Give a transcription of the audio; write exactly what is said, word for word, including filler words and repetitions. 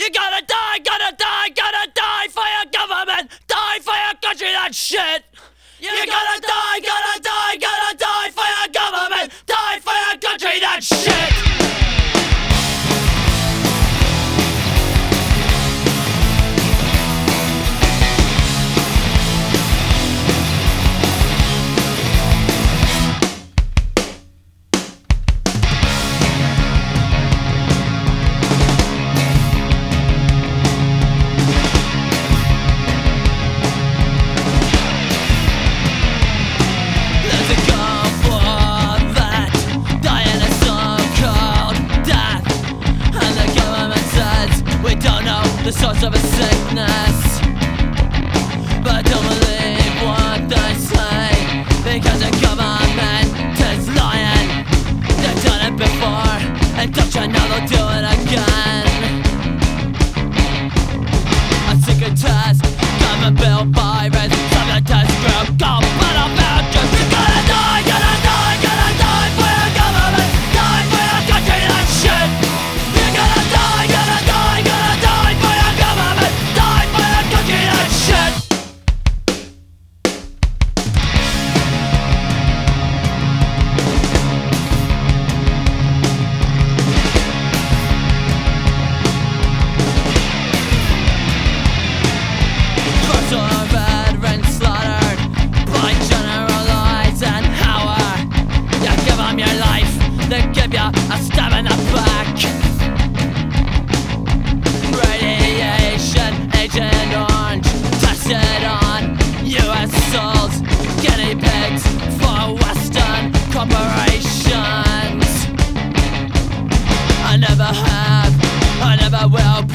You gotta die, gotta die, gotta die for your government, die for your country, that shit. You gotta die, gotta die, gotta die for your government, die for your country, that shit. The source of a sickness, but don't believe what they say, because the government is lying. They've done it before, and don't you know they'll do it again. A secret test, government bill virus, secret test group, go put up vouchers. You gotta die, gotta die, gotta die for your government, die for your country, that shit. You gotta die, gotta die, gotta die for your government, die for your country, that shit. First or veterans slaughtered by General Eisenhower. You give them your life, they give you a stab in the back. Radiation Agent Orange tested on U S souls, guinea pigs for Western corporations. I never have, I never will